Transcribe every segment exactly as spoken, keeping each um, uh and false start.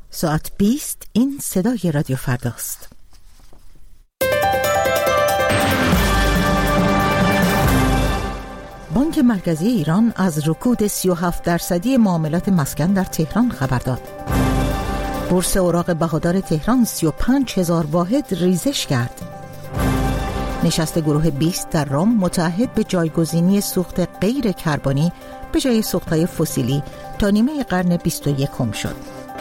ساعت بیست این صدای رادیو فرداست. بانک مرکزی ایران از رکود سی و هفت درصدی معاملات مسکن در تهران خبر داد. بورس اوراق بهادار تهران سی و پنج هزار واحد ریزش کرد. نشست گروه بیست در رم متعهد به جایگزینی سوخت غیر کربنی به جای سوخت‌های فسیلی تا نیمه قرن بیست و یکم شد.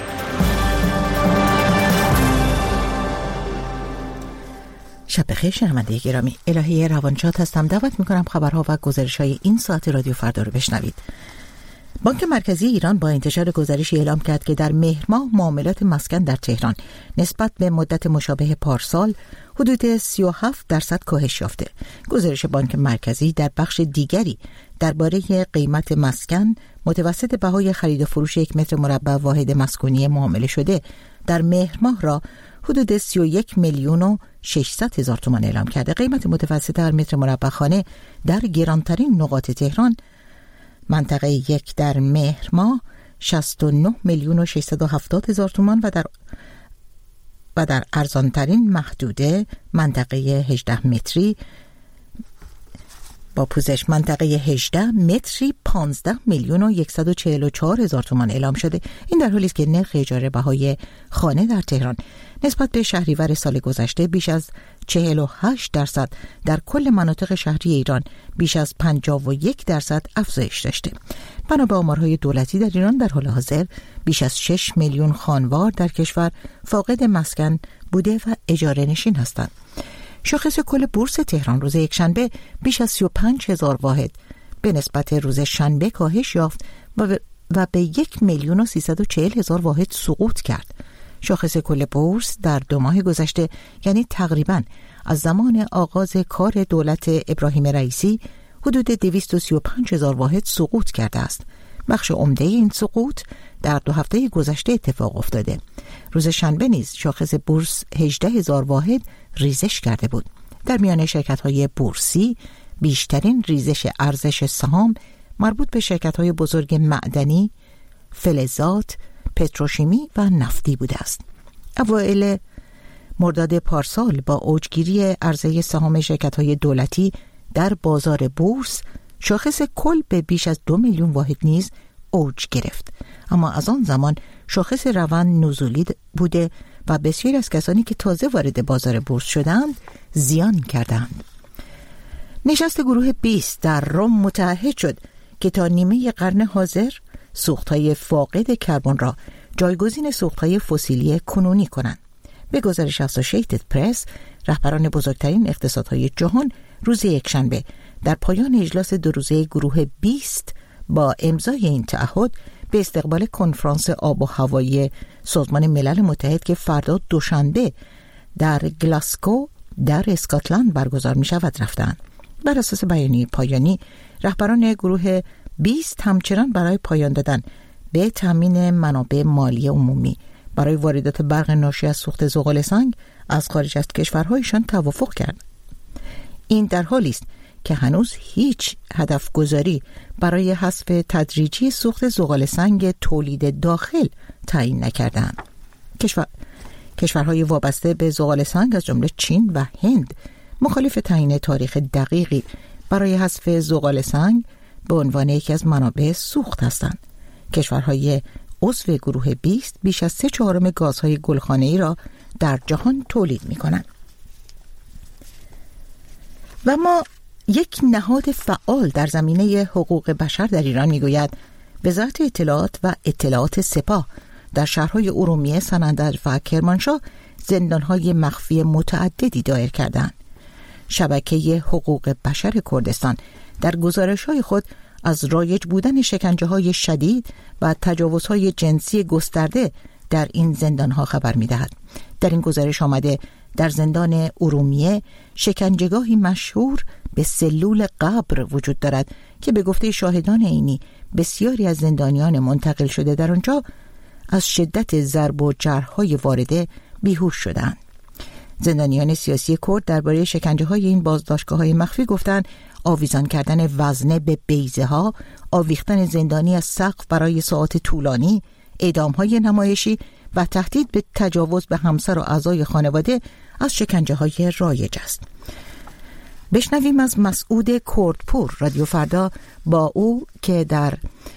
شب بخیر شنونده گرامی، الهی روانشاد هستم. دعوت میکنم خبرها و گزارش‌های این ساعت رادیو فردا رو بشنوید. بانک مرکزی ایران با انتشار گزارشی اعلام کرد که در مهر ماه معاملات مسکن در تهران نسبت به مدت مشابه پارسال حدود سی و هفت درصد کاهش یافته. گزارش بانک مرکزی در بخش دیگری درباره قیمت مسکن متوسط بهای خرید و فروش یک متر مربع واحد مسکونی معامله شده در مهر ماه را حدود سی و یک میلیون و ششصد هزار تومان اعلام کرده. قیمت متوسط هر متر مربع خانه در گرانترین نقاط تهران منطقه یک در مهر ماه شصت و نه میلیون و ششصد و هفتاد هزار تومان و در و در ارزانترین محدوده منطقه هجده متری با پوزش منطقه هجده متری پانزده میلیون و صد و چهل و چهار هزار تومان اعلام شده. این در حالی است که نرخ اجاره بهای خانه در تهران نسبت به شهریور سال گذشته بیش از چهل و هشت درصد، در کل مناطق شهری ایران بیش از پنجاه و یک درصد افزایش داشته. بنا به آمارهای دولتی در ایران در حال حاضر بیش از شش میلیون خانوار در کشور فاقد مسکن بوده و اجاره نشین هستند. شاخص کل بورس تهران روز یکشنبه بیش از سی و پنج هزار واحد به نسبت روز شنبه کاهش یافت و و به یک میلیون و سیصد و چهل هزار واحد سقوط کرد. شاخص کل بورس در دو ماه گذشته، یعنی تقریباً از زمان آغاز کار دولت ابراهیم رئیسی، حدود دویست و سی و پنج هزار واحد سقوط کرده است. بخش عمده این سقوط در دو هفته گذشته اتفاق افتاده. روز شنبه نیز شاخص بورس هجده هزار واحد ریزش کرده بود. در میان شرکت‌های بورسی بیشترین ریزش ارزش سهام مربوط به شرکت‌های بزرگ معدنی، فلزات، پتروشیمی و نفتی بوده است. اوایل مرداد پارسال با اوجگیری عرضه سهام شرکت‌های دولتی در بازار بورس، شاخص کل به بیش از دو میلیون واحد نیز اوج گرفت. اما از آن زمان شاخص روند نزولی بوده و بسیاری از کسانی که تازه وارد بازار بورس شدند زیان کردند. نشست گروه بیست در رم متعهد شد که تا نیمه قرن حاضر سوخت‌های فاقد کربن را جایگزین سوخت‌های فسیلی کنونی کنند. به گزارش اسوسییتد پرس، رهبران بزرگترین اقتصادهای جهان روز یکشنبه در پایان اجلاس دو روزه گروه بیست با امضای این تعهد به استقبال کنفرانس آب و هوایی سازمان ملل متحد که فردا دوشنبه در گلاسکو در اسکاتلند برگزار می شود رفتند. بر اساس بیانیه پایانی، رهبران گروه بیست همچنان برای پایان دادن به تامین منابع مالی عمومی برای واردات برق ناشی از سوخت زغال سنگ از خارج از کشورهایشان توافق کرد. این در حالی است که هنوز هیچ هدف گذاری برای حذف تدریجی سوخت زغال سنگ تولید داخل تعیین نکردند. کشور کشورهای وابسته به زغال سنگ از جمله چین و هند مخالف تعیین تاریخ دقیقی برای حذف زغال سنگ به عنوان یکی از منابع سوخت هستند. کشورهای عضو گروه بیست بیش از سه چهارم گازهای گلخانه‌ای را در جهان تولید می‌کنند. و ما یک نهاد فعال در زمینه حقوق بشر در ایران میگوید وزارت اطلاعات و اطلاعات سپاه در شهرهای ارومیه، سنندج و کرمانشاه زندانهای مخفی متعددی دایر کردند. شبکه حقوق بشر کردستان در گزارش‌های خود از رایج بودن شکنجه‌های شدید و تجاوزهای جنسی گسترده در این زندانها خبر می‌دهد. در این گزارش آمده در زندان ارومیه شکنجهگاهی مشهور به سلول قبر وجود دارد که به گفته شاهدان عینی بسیاری از زندانیان منتقل شده در آنجا از شدت ضرب و جرح‌های وارده بیهوش شدند. زندانیان سیاسی کرد درباره شکنجه‌های این بازداشتگاه‌های مخفی گفتند آویزان کردن وزنه به بیضه‌ها، آویختن زندانی از سقف برای ساعات طولانی، اعدام‌های نمایشی و تهدید به تجاوز به همسر و اعضای خانواده از شکنجه‌های رایج است. بشنویم از مسعود کردپور، رادیو فردا، با او که در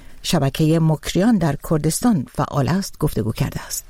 شبکه مکریان در کردستان فعال است گفتگو کرده است.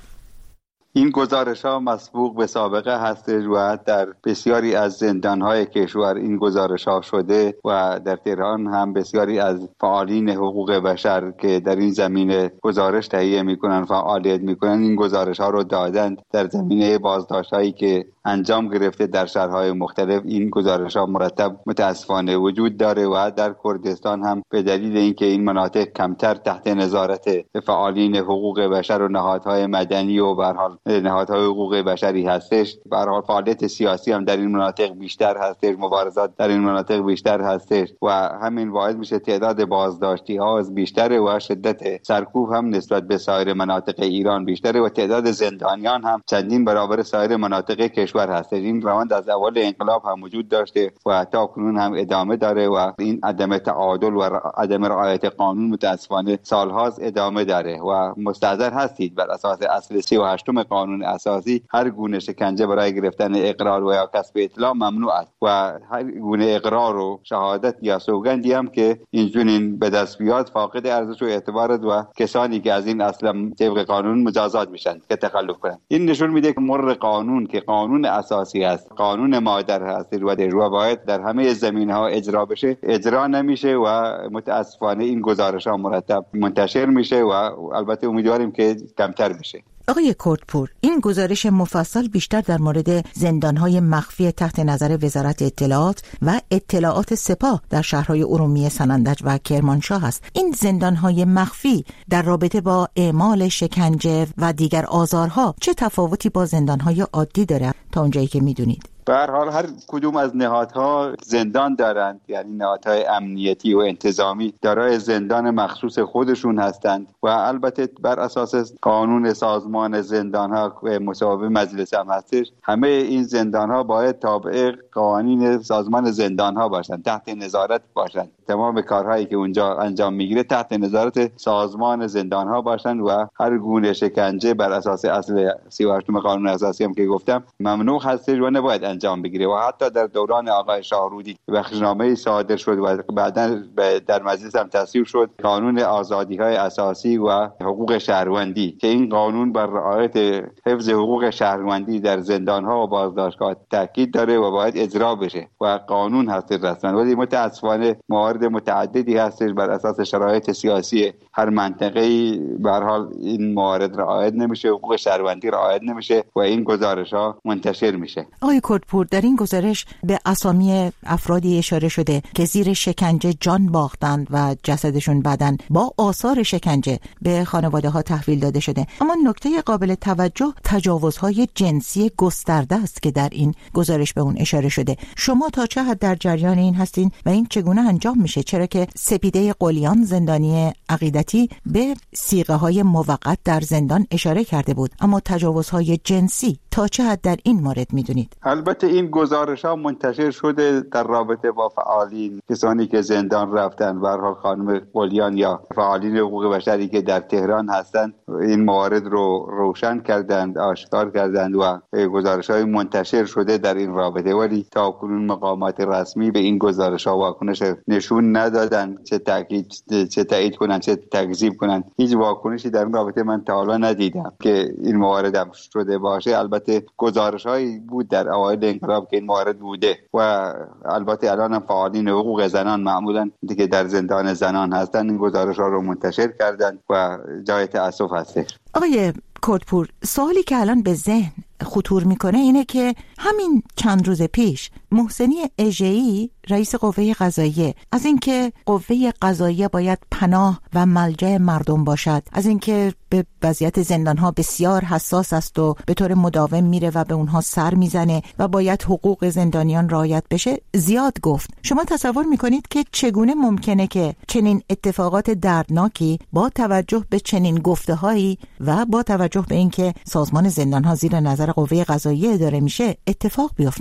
این گزارش‌ها مسبوق به سابقه هستش و در بسیاری از زندان‌های کشور این گزارش‌ها شده و در تهران هم بسیاری از فعالین حقوق بشر که در این زمینه گزارش تهیه می‌کنند، فعالیت می‌کنند، این گزارش‌ها رو دادند. در زمینه بازداشت‌هایی که انجام گرفته در شهرهای مختلف این گزارش‌ها مرتب متأسفانه وجود داره و در کردستان هم به دلیل اینکه این مناطق کمتر تحت نظارت فعالین حقوق بشر و نهادهای مدنی و به هر حال نهادهای حقوق بشری هستش، به هر حال فعالیت سیاسی هم در این مناطق بیشتر هستش، مبارزات در این مناطق بیشتر هستش و همین باعث میشه تعداد بازداشتی ها از بیشتره و شدت سرکوب هم نسبت به سایر مناطق ایران بیشتره و تعداد زندانیان هم چندین برابر سایر مناطق کشور هستش. این روند از اول انقلاب هم وجود داشته و تا کنون هم ادامه داره و این عدم تعادل و عدم رعایت قانون متاسفانه سالهاست ادامه داره و مستحضر هستید بر اساس اصل سی و هشتم قانون اساسی هر گونه شکنجه برای گرفتن اقرار و یا کسب اطلاع ممنوع است و هر گونه اقرار و شهادت یا سوگندی هم که اینجوری به دست بیاد فاقد ارزش و اعتبار و کسانی که از این اصلا طبق قانون مجازات میشن که تخلف کنن. این نشون میده که مر قانون که قانون اساسی است، قانون مادر هست و باید در همه زمینه‌ها اجرا بشه، اجرا نمیشه و متاسفانه این گزارش‌ها مرتب منتشر میشه و البته امیدواریم که کمتر بشه. آقای کردپور، این گزارش مفصل بیشتر در مورد زندان‌های مخفی تحت نظر وزارت اطلاعات و اطلاعات سپاه در شهرهای ارومیه، سنندج و کرمانشاه است. این زندان‌های مخفی در رابطه با اعمال شکنجه و دیگر آزارها چه تفاوتی با زندان‌های عادی داره تا اونجایی که می‌دونید؟ به هر حال هر کدوم از نهادها زندان دارند، یعنی نهادهای امنیتی و انتظامی دارای زندان مخصوص خودشون هستند و البته بر اساس قانون سازمان زندانها مصوبه مجلس هم هستش، همه این زندانها باید تابع قوانین سازمان زندانها باشند، تحت نظارت باشند. تمام کارهایی که اونجا انجام میگیره تحت نظارت سازمان زندانها باشند و هر گونه شکنجه بر اساس اصل سی و هشتم قانون اساسی هم که گفتم ممنوع هستش و نباید انجام بگیره. و حتی در دوران آقای شاهرودی بخشنامه صادر شد و بعداً در مجلس هم تصویب شد قانون آزادی‌های اساسی و حقوق شهروندی که این قانون بر رعایت حفظ حقوق شهروندی در زندان‌ها و بازداشتگاه تاکید داره و باید اجرا بشه و قانون هست رسما. ولی متأسفانه موارد متعددی هستش بر اساس شرایط سیاسی هر منطقه‌ای به هر حال این موارد رعایت نمیشه، حقوق شهروندی رعایت نمیشه و این گزارش‌ها منتشر میشه. آقای کردپور، در این گزارش به اسامی افرادی اشاره شده که زیر شکنجه جان باختند و جسدشون بعداً با آثار شکنجه به خانواده ها تحویل داده شده. اما نکته قابل توجه تجاوزهای جنسی گسترده است که در این گزارش به اون اشاره شده. شما تا چه حد در جریان این هستین و این چگونه انجام میشه؟ چرا که سپیده قلیان، زندانی عقیدتی، به صیغه های موقت در زندان اشاره کرده بود، اما تجاوزهای جنسی تا چه حد در این مورد میدونید؟ البته این گزارش ها منتشر شده در رابطه با فعالین، کسانی که زندان رفتن، به هر حال خانم قلیان یا فعالین حقوق بشری که در تهران هستند این موارد رو روشن کردند، آشکار کردند و گزارش های منتشر شده در این رابطه، ولی تا کنون مقامات رسمی به این گزارش ها واکنش نشون ندادن، چه تاکید چه تایید کنن چه تکذیب کنن. هیچ واکنشی در این رابطه من تا حالا ندیدم که این موارد هم شده باشه. البته گزارش هایی بود در اوایل انقلاب که این موارد بوده و البته الان هم فعالین حقوق زنان معمولا دیگه در زندان زنان هستن این گزارش ها رو منتشر کردن و جای تأسف هستش. آقای کردپور، سوالی که الان به ذهن خطور میکنه اینه که همین چند روز پیش محسنی اژه‌ای رئیس قوه قضاییه از اینکه قوه قضاییه باید پناه و ملجأ مردم باشد، از اینکه به وضعیت زندانها بسیار حساس است و به طور مداوم میره و به اونها سر میزنه و باید حقوق زندانیان رعایت بشه زیاد گفت. شما تصور میکنید که چگونه ممکنه که چنین اتفاقات دردناکی با توجه به چنین گفته‌هایی و با توجه به اینکه سازمان زندانها زیر نظر قوه قضاییه اداره میشه اتفاق بیفتن؟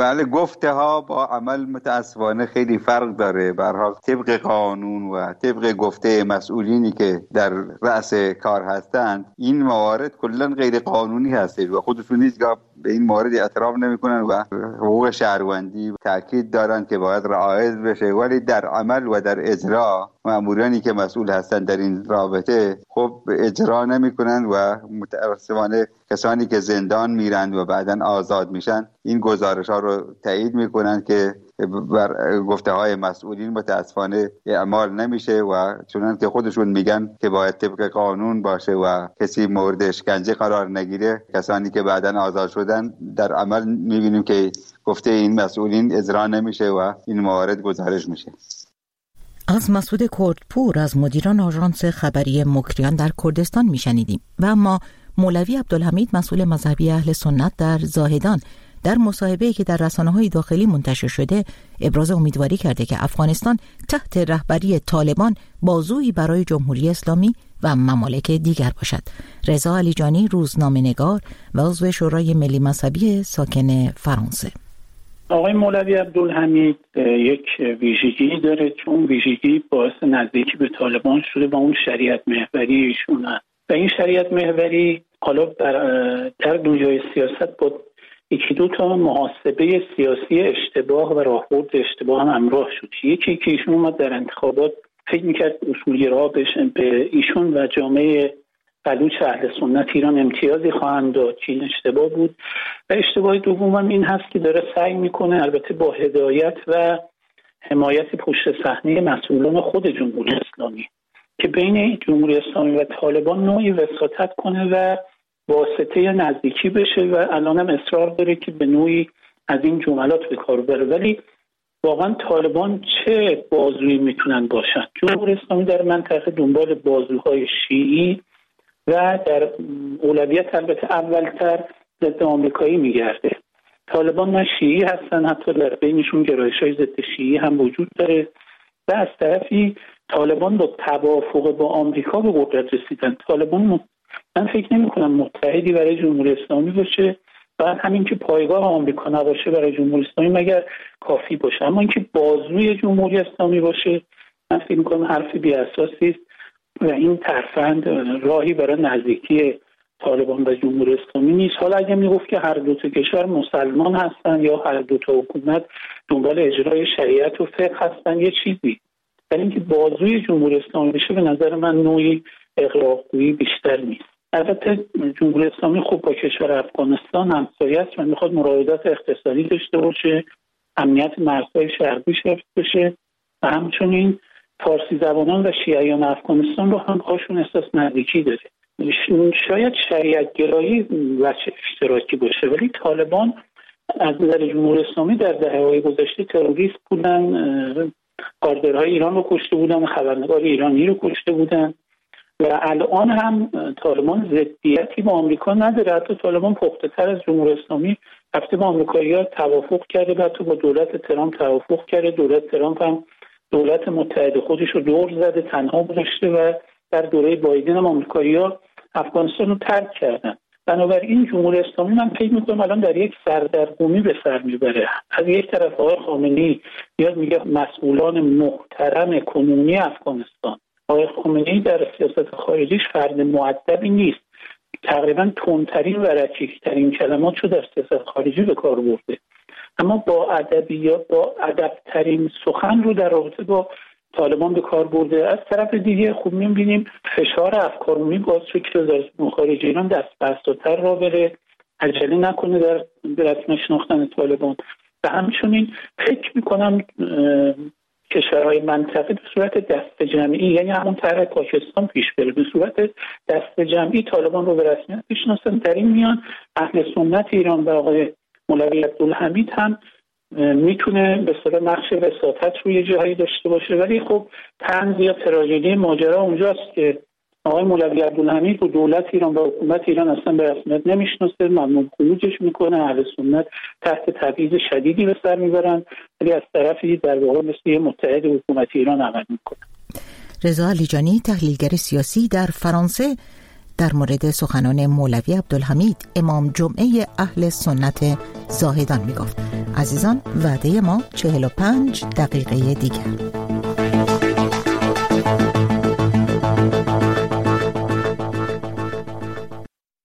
بله، گفته ها با عمل متاسفانه خیلی فرق داره. به هر حال طبق قانون و طبق گفته مسئولینی که در رأس کار هستند، این موارد کلا غیر قانونی هستش و خودشون هیچگاه به این مورد اعتراف نمیکنن و حقوق شهروندی تاکید دارن که باید رعایت بشه، ولی در عمل و در اجرا مامورانی که مسئول هستند در این رابطه خب اجرا نمیکنن و متاسفانه کسانی که زندان میرن و بعداً آزاد میشن این گزارش ها رو تایید میکنن که بر گفته های مسئولین متاسفانه اعمال نمیشه و چنان که خودشون میگن که باید طبق قانون باشه و کسی مورد اشکنجه قرار نگیره. کسانی که بعداً آزاد شدن در عمل میبینیم که گفته این مسئولین اجرا نمیشه و این موارد گزارش میشه. از مسعود کردپور از مدیران آژانس خبری مکریان در کردستان میشنیدیم. و اما مولوی عبدالحمید مسئول مذهبی اهل سنت در زاهدان در مصاحبه‌ای که در رسانه‌های داخلی منتشر شده ابراز امیدواری کرده که افغانستان تحت رهبری طالبان بازویی برای جمهوری اسلامی و ممالک دیگر باشد. رضا علیجانی روزنامه‌نگار و عضو شورای ملی مذهبی ساکن فرانسه: آقای مولوی عبدالحمید یک ویژگی داره، چون ویژگی باعث نزدیکی به طالبان شده با اون شریعت محوری ایشون هست و این شریعت محوری حالا در دنیای سیاست با یکی دو تا محاسبه سیاسی اشتباه و راهبرد اشتباه هم همراه شد. یکی که ایشون اومد در انتخابات فکر میکرد اصولگراها به ایشون و جامعه بلوچ اهل سنت ایران امتیازی خواهند داد، که این اشتباه بود. و اشتباه دوم هم این هست که داره سعی میکنه البته با هدایت و حمایت پشت صحنه مسئولان خود جمهوری اسلامی که بین جمهوری اسلامی و طالبان نوعی وساطت کنه و واسطه نزدیکی بشه و الان هم اصرار داره که به نوعی از این جملات به کار بره. ولی واقعا طالبان چه بازویی میتونن باشن؟ جمهوری اسلامی در منطقه دنبال بازوهای شیعی و در اولویت البته اولتر ضد آمریکایی میگرده. طالبان نه شیعی هستن، حتی در بینشون گرایش‌های ضد شیعی هم وجود داره و از طرفی طالبان با توافق با آمریکا به قدرت رسیدن. طالبان من فکر نمی کنم متحدی برای جمهوری اسلامی باشه، بعد همین که پایگاه آمریکا نباشه برای جمهوری اسلامی مگر کافی باشه، اما اینکه بازوی جمهوری اسلامی باشه من فکر می کنم حرف بی اساسی است و این ترفند راهی برای نزدیکی طالبان و جمهوری اسلامی نیست. حالا اگه میگفت که هر دو تا کشور مسلمان هستن یا هر دو تا حکومت دنبال اجرای شریعت و فقه هستن یه چیزی، ولی اینکه بازوی جمهوری اسلامی بشه به نظر من نوعی اغراق‌گویی بیشتر نیست. البته جمهوری اسلامی خوب با کشور افغانستان همسایه است و میخواد مراودات اقتصادی داشته باشه، امنیت مرزهای شرقی حفظ بشه و همچنین فارسی زبانان و شیعیان افغانستان رو هم هاشون احساس نزدیکی داره. شاید شریعت گرایی وجه اشتراکی باشه، ولی طالبان از نظر جمهوری اسلامی در دهه‌های گذشته تروریست بودن، کارگرهای ایران رو کشته بودن، خبرنگار ایرانی رو کشته بودن و الان هم طالبان ضدیتی با آمریکا نداره. حتی طالبان پخته تر از جمهوری اسلامی رفته با آمریکایی‌ها توافق کرده، بعد تو با دولت ترامپ توافق کرده. دولت ترامپ هم دولت متحد خودش رو دور زده، تنها گذاشته و در دوره بایدن هم آمریکایی‌ها افغانستان رو ترک کردن. بنابراین جمهوری اسلامی من فکر می‌کنم الان در یک سردرگمی به سر میبره. از یک طرف آقای خامنه‌ای میاد میگه مسئولان محترم کنونی افغانستان، آقای خامنه‌ای در سیاست خارجیش فرد مؤدبی نیست، تقریبا تندترین و رکیک‌ترین کلمات رو در سیاست خارجی به کار برده، اما با ادبیات با ادب‌ترین سخن رو در رابطه با طالبان به کار برده. از طرف دیگه خوب می‌بینیم فشار افکارعمومی باعث شد که وزارت خارجه ایران دست بسته‌تر را بره، عجله نکنه در رسمی شناختن طالبان و همچنین فکر می‌کنم کشورهای منطقه به صورت دست جمعی، یعنی همون طرح پاکستان پیش بره، به صورت دست جمعی طالبان رو به رسمیت بشناسن. در این میان اهل سنت ایران و آقای مولوی عبدالحمید هم میتونه به صورت نقش وساطت روی جایی داشته باشه، ولی خب طنز یا تراژدی ماجرا اونجاست که آقای مولوی عبدالحمید و دولت ایران و حکومت ایران اصلا به رسمیت نمیشناسه، ممنوع خروجش میکنه، اهل سنت تحت تبعیض شدیدی به سر میبرن، ولی از طرفی در واقع مثل یه متحد حکومت ایران عمل میکنه. رضا علیجانی تحلیلگر سیاسی در فرانسه در مورد سخنان مولوی عبدالحمید امام جمعه اهل سنت زاهدان میگفت. عزیزان، وعده ما چهل و پنج دقیقه دیگر.